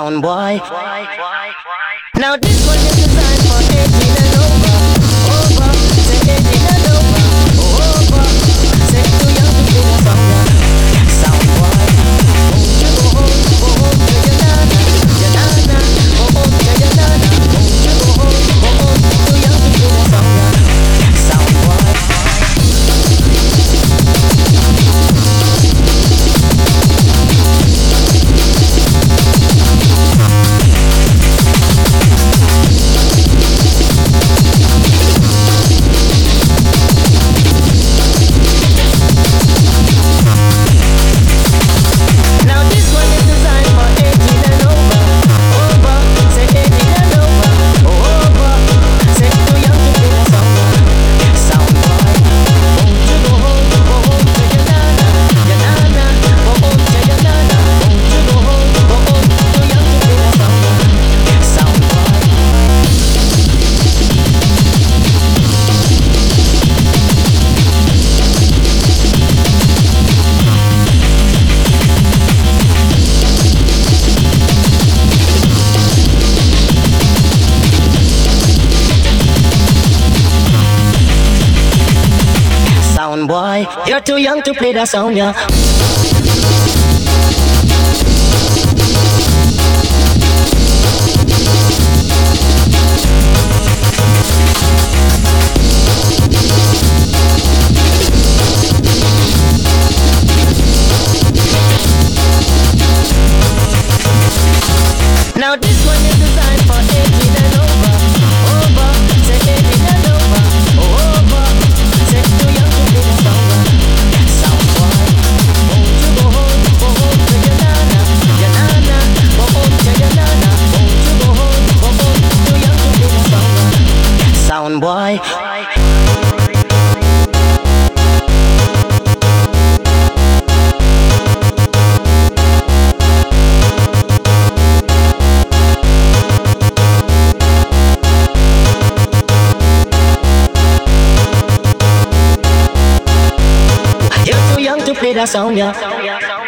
sound boy. Now this one is designed for 18 and over. Over, say 18 and over. Over, say too young to play the song. Sound boy. Won't you go home to your nana, your nana. Go home to your nana. Won't you go home, too young to play the song. Sound boy. Sound boy, you're too young to play that song, yeah. Now this one is designed for 18 and over. Over, say 18 and over. Over, say too young to play the song. Sound boy, won't you go home to your nana, your nana. Go home to your nana. Won't you go home, too young to play the song. Sound boy. You're too young to play that song, yeah.